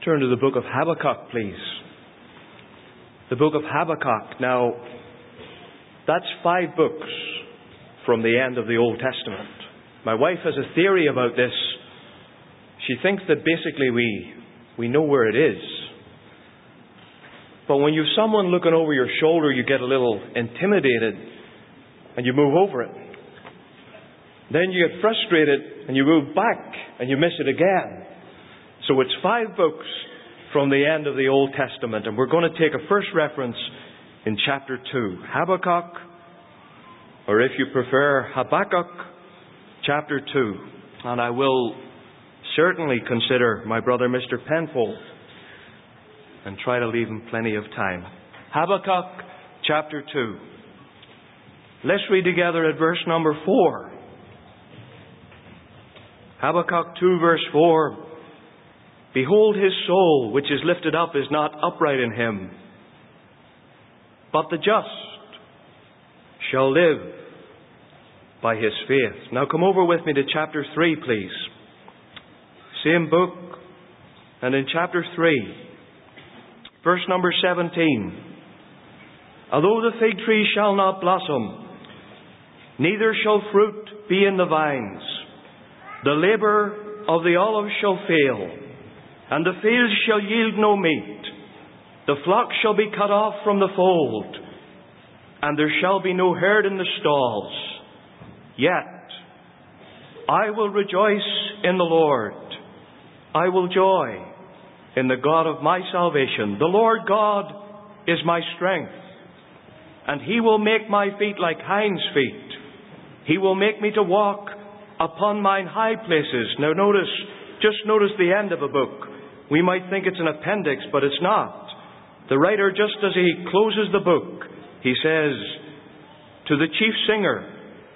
Turn to the book of Habakkuk, please. The book of Habakkuk. Now, that's 5 books from the end of the Old Testament. My wife has a theory about this. She thinks that basically we know where it is. But when you've someone looking over your shoulder, you get a little intimidated and you move over it. Then you get frustrated and you move back and you miss it again. So it's 5 books from the end of the Old Testament, and we're going to take a first reference in chapter 2. Habakkuk, or if you prefer, Habakkuk, chapter 2. And I will certainly consider my brother Mr. Penfold and try to leave him plenty of time. Habakkuk, chapter 2. Let's read together at verse number 4. Habakkuk 2, verse 4. Behold, his soul, which is lifted up, is not upright in him, but the just shall live by his faith. Now come over with me to chapter 3, please. Same book, and in chapter 3, verse number 17. Although the fig tree shall not blossom, neither shall fruit be in the vines, the labour of the olive shall fail, and the fields shall yield no meat. The flock shall be cut off from the fold, and there shall be no herd in the stalls. Yet I will rejoice in the Lord. I will joy in the God of my salvation. The Lord God is my strength, and he will make my feet like hinds' feet. He will make me to walk upon mine high places. Now just notice the end of a book. We might think it's an appendix, but it's not. The writer, just as he closes the book, he says, to the chief singer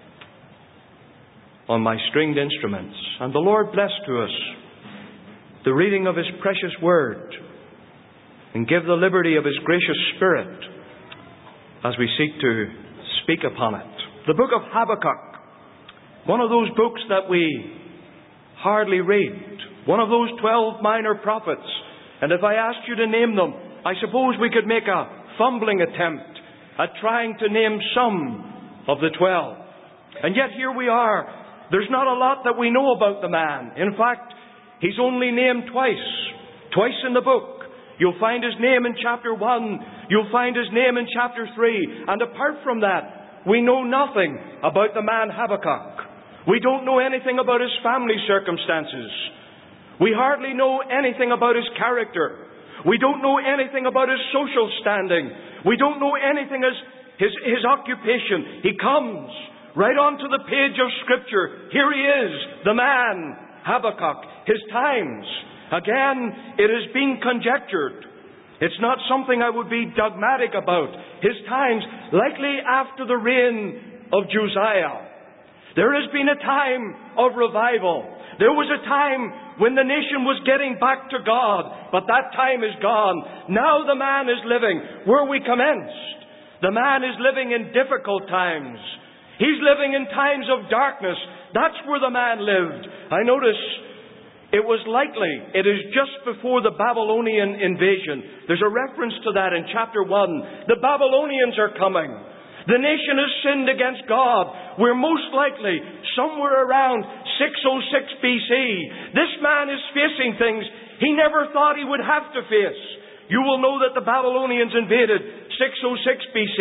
on my stringed instruments. And the Lord bless to us the reading of his precious word, and give the liberty of his gracious Spirit as we seek to speak upon it. The book of Habakkuk, one of those books that we hardly read. One of those 12 minor prophets. And if I asked you to name them, I suppose we could make a fumbling attempt at trying to name some of the 12. And yet here we are. There's not a lot that we know about the man. In fact, he's only named twice. Twice in the book. You'll find his name in chapter 1. You'll find his name in chapter 3. And apart from that, we know nothing about the man Habakkuk. We don't know anything about his family circumstances. We hardly know anything about his character. We don't know anything about his social standing. We don't know anything as his occupation. He comes right onto the page of Scripture. Here he is, the man, Habakkuk. His times, again, it is being conjectured. It's not something I would be dogmatic about. His times, likely after the reign of Josiah. There has been a time of revival. There was a time when the nation was getting back to God, but that time is gone. Now the man is living where we commenced. The man is living in difficult times. He's living in times of darkness. That's where the man lived. I notice it was likely, it is just before the Babylonian invasion. There's a reference to that in chapter 1. The Babylonians are coming. The nation has sinned against God. We're most likely somewhere around 606 BC. This man is facing things he never thought he would have to face. You will know that the Babylonians invaded 606 BC,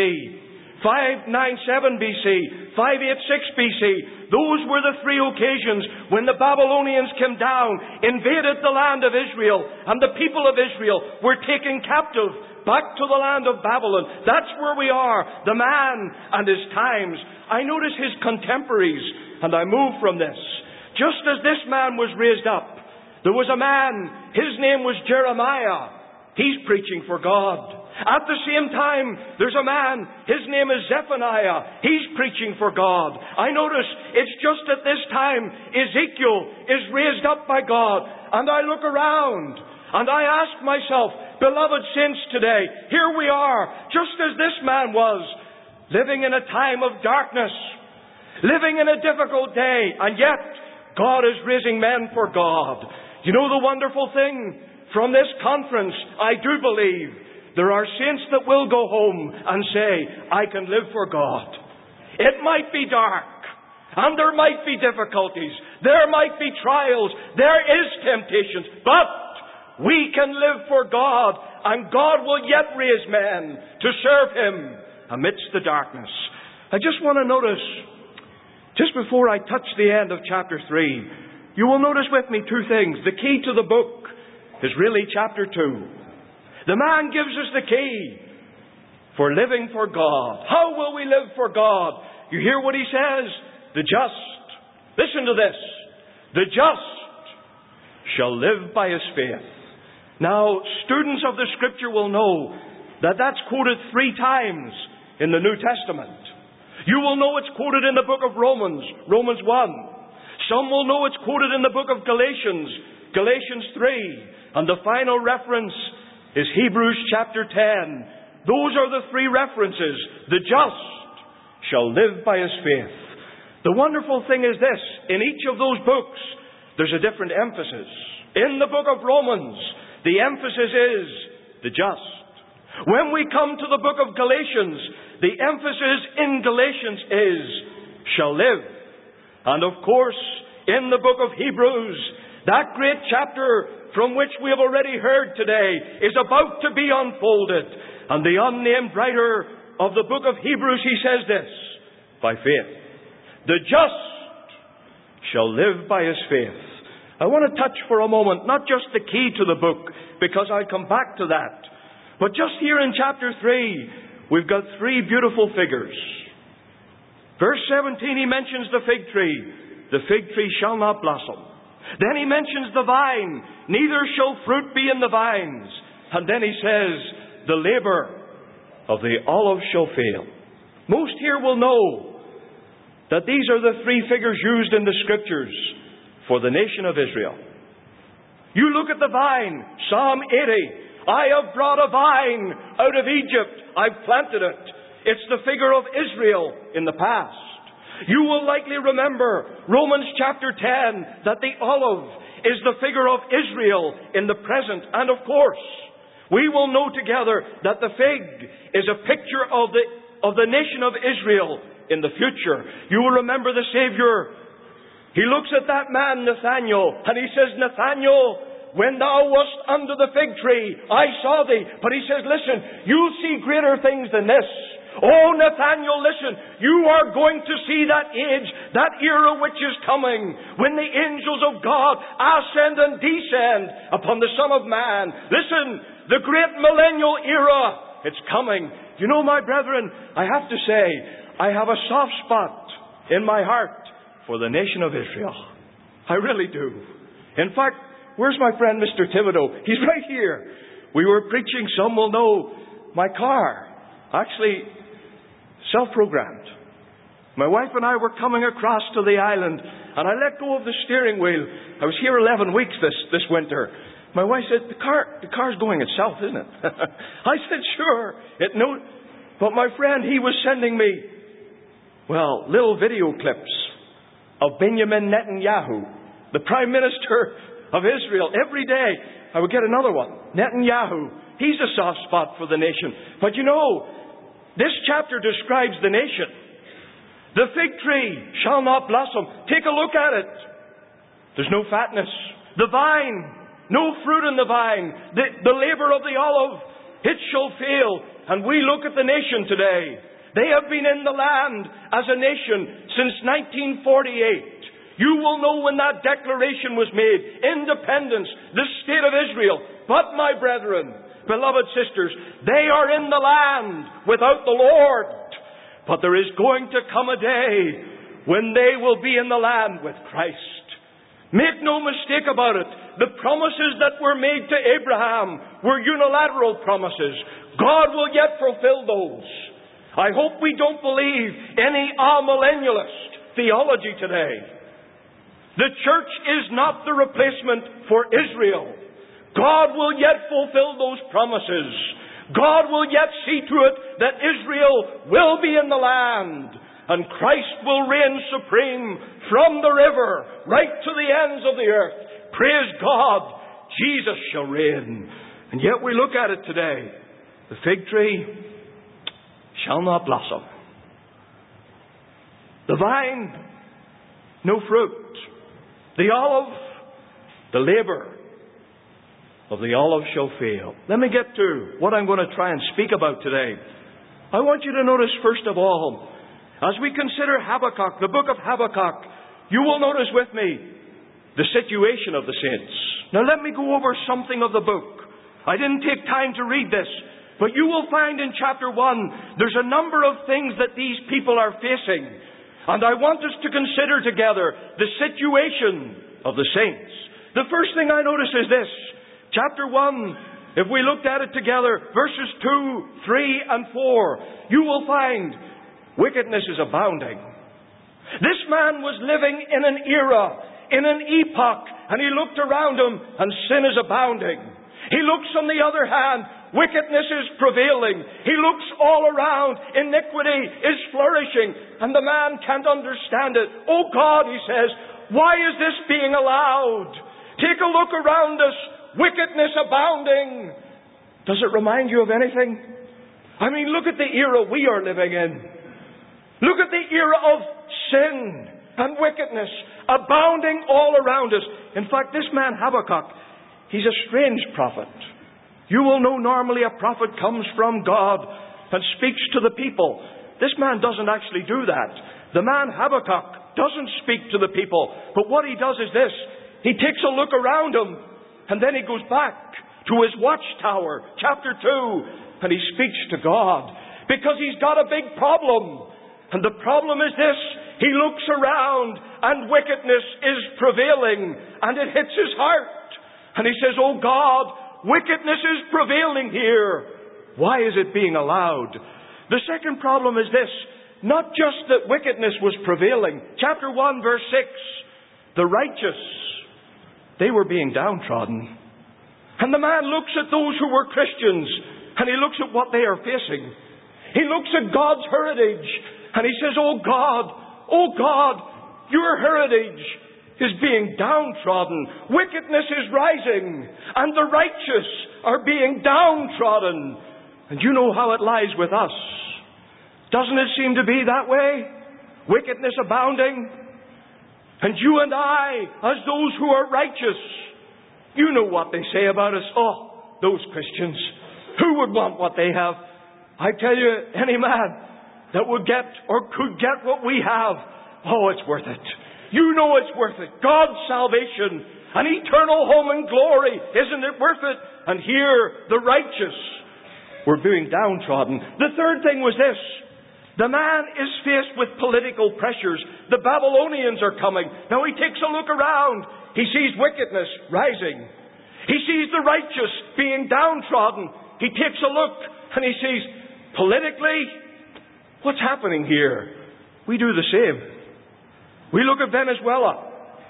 597 BC, 586 BC. Those were the 3 occasions when the Babylonians came down, invaded the land of Israel, and the people of Israel were taken captive back to the land of Babylon. That's where we are, the man and his times. I notice his contemporaries, and I move from this. Just as this man was raised up, there was a man, his name was Jeremiah. He's preaching for God. At the same time, there's a man, his name is Zephaniah. He's preaching for God. I notice it's just at this time Ezekiel is raised up by God. And I look around and I ask myself, beloved saints today, here we are, just as this man was, living in a time of darkness, living in a difficult day, and yet God is raising men for God. You know the wonderful thing? from this conference, I do believe there are saints that will go home and say, I can live for God. It might be dark, and there might be difficulties, there might be trials, there is temptations, but we can live for God, and God will yet raise men to serve Him amidst the darkness. I just want to notice, just before I touch the end of chapter 3, you will notice with me two things. The key to the book is really chapter 2. The man gives us the key for living for God. How will we live for God? You hear what he says? The just, listen to this, the just shall live by his faith. Now, students of the Scripture will know that that's quoted 3 times in the New Testament. You will know it's quoted in the book of Romans, Romans 1. Some will know it's quoted in the book of Galatians, Galatians 3. And the final reference is Hebrews chapter 10. Those are the 3 references. The just shall live by his faith. The wonderful thing is this. In each of those books, there's a different emphasis. In the book of Romans, the emphasis is the just. When we come to the book of Galatians, the emphasis in Galatians is shall live. And of course, in the book of Hebrews, that great chapter from which we have already heard today is about to be unfolded. And the unnamed writer of the book of Hebrews, he says this, by faith. The just shall live by his faith. I want to touch for a moment, not just the key to the book, because I'll come back to that. But just here in chapter 3, we've got 3 beautiful figures. Verse 17, he mentions the fig tree. The fig tree shall not blossom. Then he mentions the vine. Neither shall fruit be in the vines. And then he says, the labor of the olive shall fail. Most here will know that these are the 3 figures used in the Scriptures for the nation of Israel. You look at the vine, Psalm 80. I have brought a vine out of Egypt. I've planted it. It's the figure of Israel in the past. You will likely remember Romans chapter 10, that the olive is the figure of Israel in the present. And of course, we will know together that the fig is a picture of the nation of Israel in the future. You will remember the Savior. He looks at that man, Nathanael, and he says, Nathanael, when thou wast under the fig tree, I saw thee. But he says, listen, you'll see greater things than this. Oh, Nathanael, listen, you are going to see that age, that era which is coming, when the angels of God ascend and descend upon the Son of Man. Listen, the great millennial era, it's coming. You know, my brethren, I have to say, I have a soft spot in my heart for the nation of Israel. I really do. In fact, where's my friend Mr. Thibodeau? He's right here. We were preaching, some will know, my car, actually self-programmed. My wife and I were coming across to the island, and I let go of the steering wheel. I was here 11 weeks this winter. My wife said, the car's going itself, isn't it? I said, sure. But my friend, he was sending me, little video clips of Benjamin Netanyahu, the Prime Minister of Israel. Every day I would get another one. Netanyahu, he's a soft spot for the nation. But you know, this chapter describes the nation. The fig tree shall not blossom. Take a look at it. There's no fatness. The vine, no fruit in the vine. The labor of the olive, it shall fail. And we look at the nation today. They have been in the land as a nation since 1948. You will know when that declaration was made. Independence, the state of Israel. But my brethren, beloved sisters, they are in the land without the Lord. But there is going to come a day when they will be in the land with Christ. Make no mistake about it. The promises that were made to Abraham were unilateral promises. God will yet fulfill those. I hope we don't believe any amillennialist theology today. The church is not the replacement for Israel. God will yet fulfill those promises. God will yet see to it that Israel will be in the land, and Christ will reign supreme from the river right to the ends of the earth. Praise God! Jesus shall reign. And yet we look at it today. The fig tree shall not blossom. The vine, no fruit. The olive, the labour of the olive shall fail. Let me get to what I'm going to try and speak about today. I want you to notice, first of all, as we consider Habakkuk, the book of Habakkuk, you will notice with me the situation of the saints. Now let me go over something of the book. I didn't take time to read this, but you will find in chapter 1, there's a number of things that these people are facing. And I want us to consider together the situation of the saints. The first thing I notice is this. Chapter 1, if we looked at it together, verses 2, 3, and 4, you will find wickedness is abounding. This man was living in an era, in an epoch, and he looked around him, and sin is abounding. He looks on the other hand, wickedness is prevailing. He looks all around, iniquity is flourishing, and the man can't understand it. Oh God, he says, why is this being allowed? Take a look around us, wickedness abounding. Does it remind you of anything? I mean, look at the era we are living in. Look at the era of sin and wickedness abounding all around us. In fact, this man Habakkuk, he's a strange prophet. You will know normally a prophet comes from God and speaks to the people. This man doesn't actually do that. The man Habakkuk doesn't speak to the people. But what he does is this. He takes a look around him, and then he goes back to his watchtower, chapter 2, and he speaks to God. Because he's got a big problem. And the problem is this. He looks around, and wickedness is prevailing, and it hits his heart. And he says, oh God, wickedness is prevailing here. Why is it being allowed? The second problem is this. Not just that wickedness was prevailing. Chapter 1, verse 6. The righteous, they were being downtrodden. And the man looks at those who were Christians, and he looks at what they are facing. He looks at God's heritage, and he says, oh God, your heritage is being downtrodden. Wickedness is rising, and the righteous are being downtrodden. And you know how it lies with us. Doesn't it seem to be that way? Wickedness abounding. And you and I, as those who are righteous, you know what they say about us. Oh, those Christians, who would want what they have? I tell you, any man that would get or could get what we have, oh, it's worth it. You know it's worth it. God's salvation, an eternal home and glory, isn't it worth it? And here, the righteous were being downtrodden. The third thing was this. The man is faced with political pressures. The Babylonians are coming. Now he takes a look around. He sees wickedness rising. He sees the righteous being downtrodden. He takes a look and he sees, politically, what's happening here? We do the same. We look at Venezuela.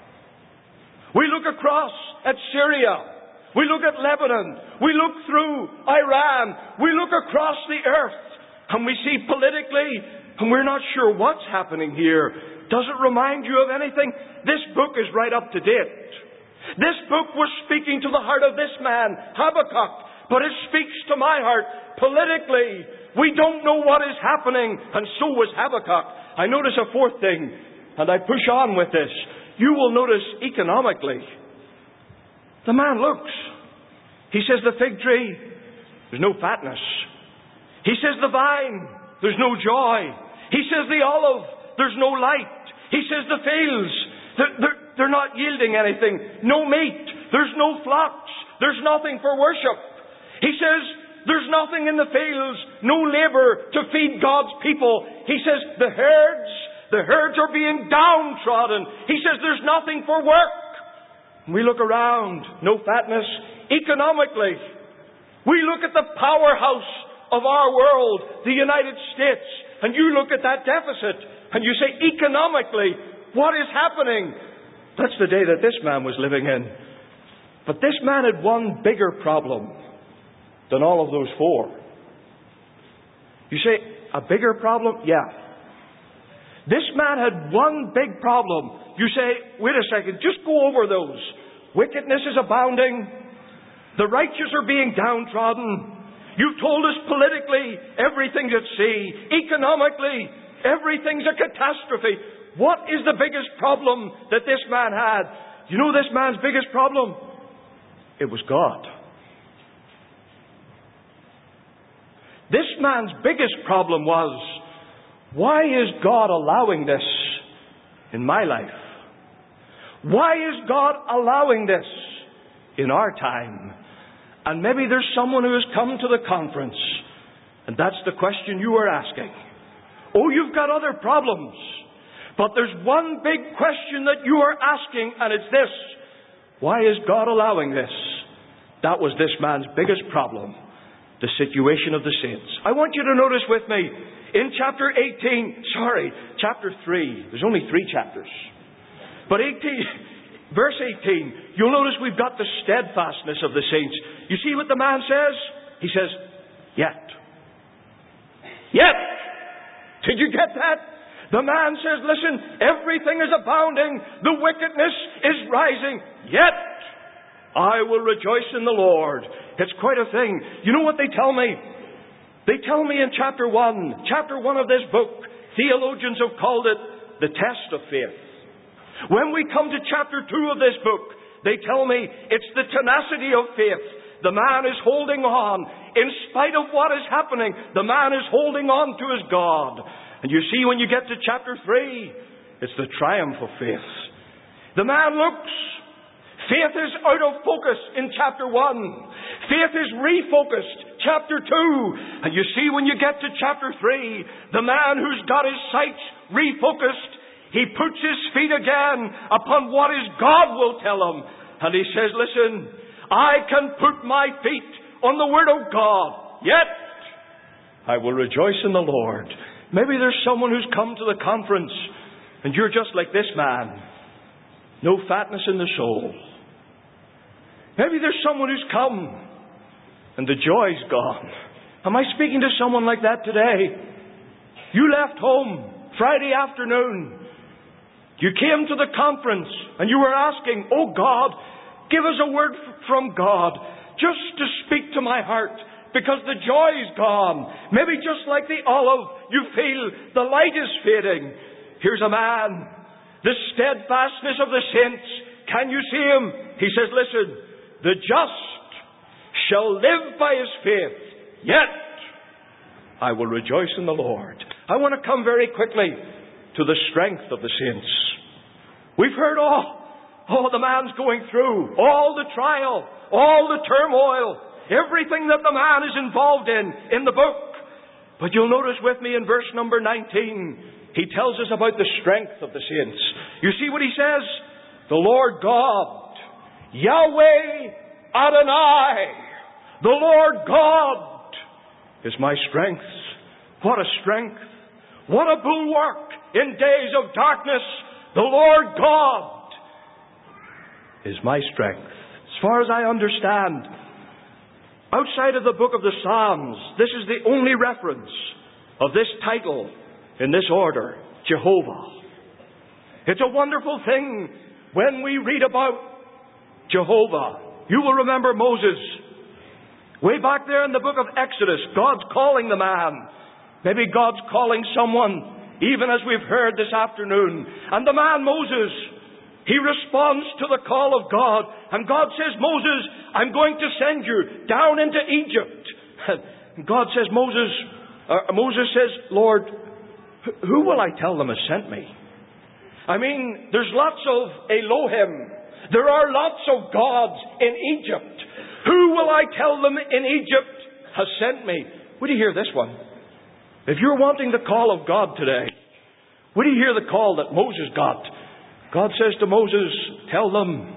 We look across at Syria. We look at Lebanon. We look through Iran. We look across the earth. And we see politically, and we're not sure what's happening here. Does it remind you of anything? This book is right up to date. This book was speaking to the heart of this man, Habakkuk, but it speaks to my heart. Politically, we don't know what is happening, and so was Habakkuk. I notice a fourth thing, and I push on with this. You will notice economically. The man looks. He says the fig tree, there's no fatness. He says the vine, there's no joy. He says the olive, there's no light. He says the fields, they're not yielding anything. No meat, there's no flocks, there's nothing for worship. He says there's nothing in the fields, no labor to feed God's people. He says the herds are being downtrodden. He says there's nothing for work. We look around, no fatness. Economically, we look at the powerhouse of our world, the United States, and you look at that deficit and you say, economically, what is happening? That's the day that this man was living in. But this man had one bigger problem than all of those four. You say, a bigger problem? Yeah. This man had one big problem. You say, wait a second, just go over those. Wickedness is abounding. The righteous are being downtrodden. You've told us politically, everything's at sea. Economically, everything's a catastrophe. What is the biggest problem that this man had? You know this man's biggest problem? It was God. This man's biggest problem was, why is God allowing this in my life? Why is God allowing this in our time? And maybe there's someone who has come to the conference, and that's the question you are asking. Oh, you've got other problems, but there's one big question that you are asking, and it's this: why is God allowing this? That was this man's biggest problem, the situation of the saints. I want you to notice with me, in chapter 3, there's only 3 chapters, but verse 18, you'll notice we've got the steadfastness of the saints. You see what the man says? He says, yet. Yet. Did you get that? The man says, listen, everything is abounding. The wickedness is rising. Yet, I will rejoice in the Lord. It's quite a thing. You know what they tell me? They tell me in chapter 1 of this book, theologians have called it the test of faith. When we come to chapter 2 of this book, they tell me it's the tenacity of faith. The man is holding on. In spite of what is happening, the man is holding on to his God. And you see, when you get to chapter 3, it's the triumph of faith. The man looks. Faith is out of focus in chapter 1. Faith is refocused, chapter 2. And you see, when you get to chapter 3, the man who's got his sights refocused, he puts his feet again upon what his God will tell him. And he says, listen, I can put my feet on the Word of God, yet I will rejoice in the Lord. Maybe there's someone who's come to the conference and you're just like this man. No fatness in the soul. Maybe there's someone who's come and the joy's gone. Am I speaking to someone like that today? You left home Friday afternoon. You came to the conference and you were asking, oh God, give us a word from God just to speak to my heart, because the joy's gone. Maybe just like the olive, you feel the light is fading. Here's a man, the steadfastness of the saints. Can you see him? He says, listen, the just shall live by his faith, yet I will rejoice in the Lord. I want to come very quickly to the strength of the saints. We've heard all the man's going through, all the trial, all the turmoil, everything that the man is involved in the book. But you'll notice with me in verse number 19, he tells us about the strength of the saints. You see what he says? The Lord God, Yahweh Adonai, the Lord God is my strength. What a strength. What a bulwark in days of darkness. The Lord God is my strength. As far as I understand, outside of the book of the Psalms, this is the only reference of this title in this order, Jehovah. It's a wonderful thing when we read about Jehovah. You will remember Moses. Way back there in the book of Exodus, God's calling the man. Maybe God's calling someone, even as we've heard this afternoon. And the man Moses, he responds to the call of God. And God says, Moses, I'm going to send you down into Egypt. And God says, Moses says, Lord, who will I tell them has sent me? I mean, there's lots of Elohim. There are lots of gods in Egypt. Who will I tell them in Egypt has sent me? Would you hear this one? If you're wanting the call of God today, would you hear the call that Moses got? God says to Moses, tell them,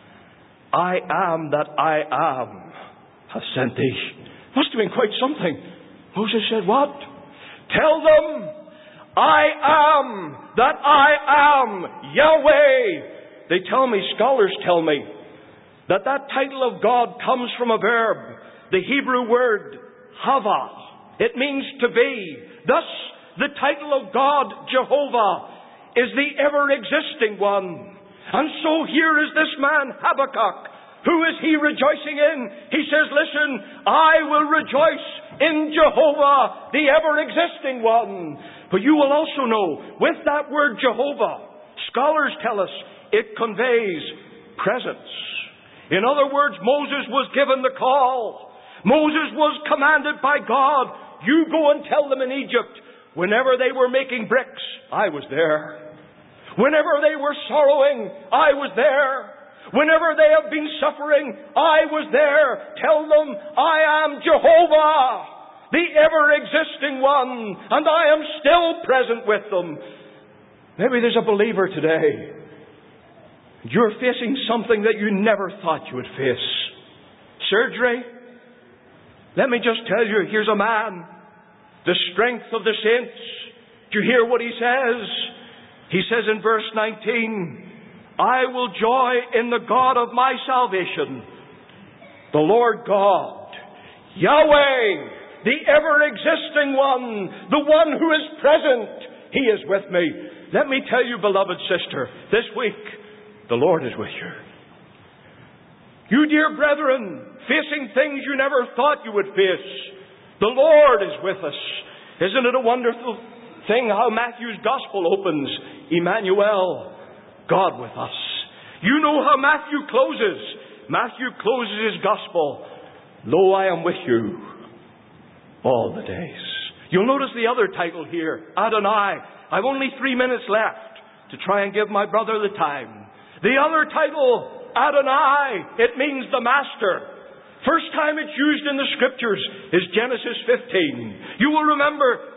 I am that I am has sent thee. Must have been quite something. Moses said, what? Tell them, I am that I am Yahweh. They tell me, scholars tell me, that title of God comes from a verb, the Hebrew word hava. It means to be. Thus, the title of God, Jehovah, is the ever-existing one. And so here is this man, Habakkuk, Who is he rejoicing in? He says, listen, I will rejoice in Jehovah, the ever-existing one. But you will also know, with that word Jehovah, scholars tell us it conveys presence. In other words, Moses was given the call. Moses was commanded by God, you go and tell them in Egypt, whenever they were making bricks, I was there. Whenever they were sorrowing, I was there. Whenever they have been suffering, I was there. Tell them, I am Jehovah, the ever-existing one, and I am still present with them. Maybe there's a believer today. You're facing something that you never thought you would face. Surgery? Let me just tell you, here's a man, the strength of the saints. Do you hear what he says? He says in verse 19, I will joy in the God of my salvation, the Lord God, Yahweh, the ever-existing one, the one who is present. He is with me. Let me tell you, beloved sister, this week, the Lord is with you. You dear brethren, facing things you never thought you would face, the Lord is with us. Isn't it a wonderful thing how Matthew's Gospel opens? Emmanuel, God with us. You know how Matthew closes. Matthew closes his Gospel. Lo, I am with you all the days. You'll notice the other title here, Adonai. I've only 3 minutes left to try and give my brother the time. The other title, Adonai, it means the Master. First time it's used in the Scriptures is Genesis 15. You will remember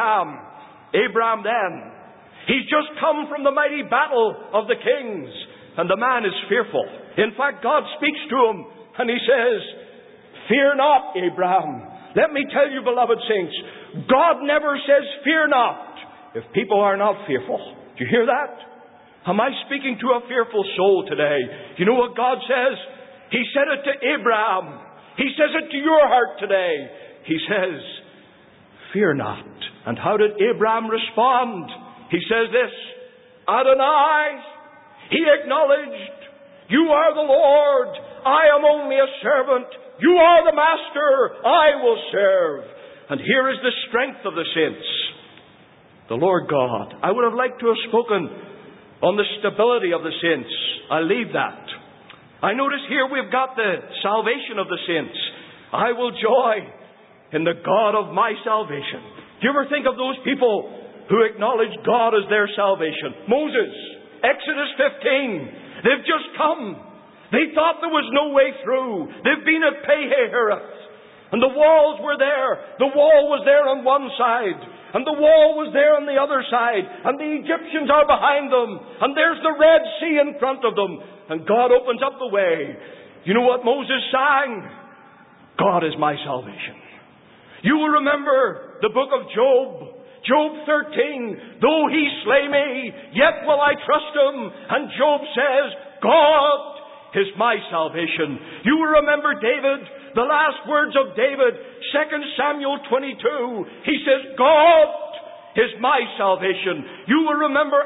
Abraham then. He's just come from the mighty battle of the kings, and the man is fearful. In fact, God speaks to him, and he says, fear not, Abraham. Let me tell you, beloved saints, God never says, fear not, if people are not fearful. Do you hear that? Am I speaking to a fearful soul today? You know what God says? He said it to Abraham. He says it to your heart today. He says, fear not. And how did Abraham respond? He says this, Adonai, he acknowledged, you are the Lord, I am only a servant, you are the Master, I will serve. And here is the strength of the saints, the Lord God. I would have liked to have spoken on the stability of the saints. I'll leave that. I notice here we've got the salvation of the saints. I will joy in the God of my salvation. Do you ever think of those people who acknowledge God as their salvation? Moses, Exodus 15. They've just come. They thought there was no way through. They've been at Pi-hahiroth. And the walls were there. The wall was there on one side. And the wall was there on the other side. And the Egyptians are behind them. And there's the Red Sea in front of them. And God opens up the way. You know what Moses sang? God is my salvation. You will remember the book of Job. Job 13, though he slay me, yet will I trust him. And Job says, God is my salvation. You will remember David, the last words of David, 2 Samuel 22. He says, God is my salvation. You will remember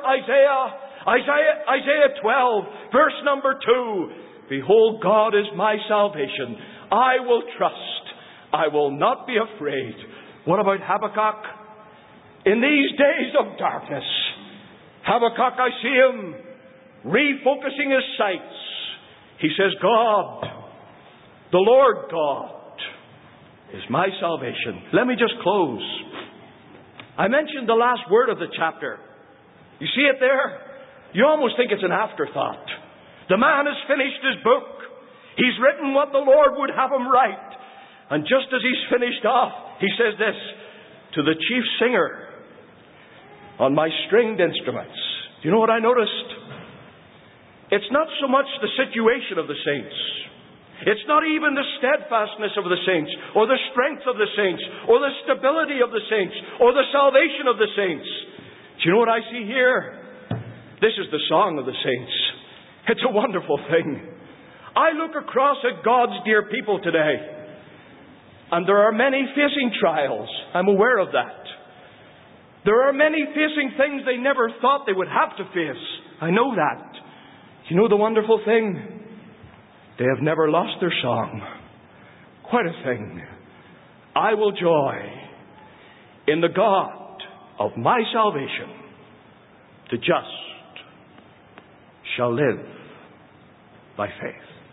Isaiah 12, verse number 2. Behold, God is my salvation. I will trust. I will not be afraid. What about Habakkuk? In these days of darkness, Habakkuk, I see him refocusing his sights. He says, God, the Lord God, is my salvation. Let me just close. I mentioned the last word of the chapter. You see it there? You almost think it's an afterthought. The man has finished his book. He's written what the Lord would have him write. And just as he's finished off, he says this, to the chief singer on my stringed instruments. Do you know what I noticed? It's not so much the situation of the saints. It's not even the steadfastness of the saints, or the strength of the saints, or the stability of the saints, or the salvation of the saints. Do you know what I see here? This is the song of the saints. It's a wonderful thing. I look across at God's dear people today, and there are many facing trials. I'm aware of that. There are many facing things they never thought they would have to face. I know that. You know the wonderful thing? They have never lost their song. Quite a thing. I will joy in the God of my salvation. The just shall live by faith.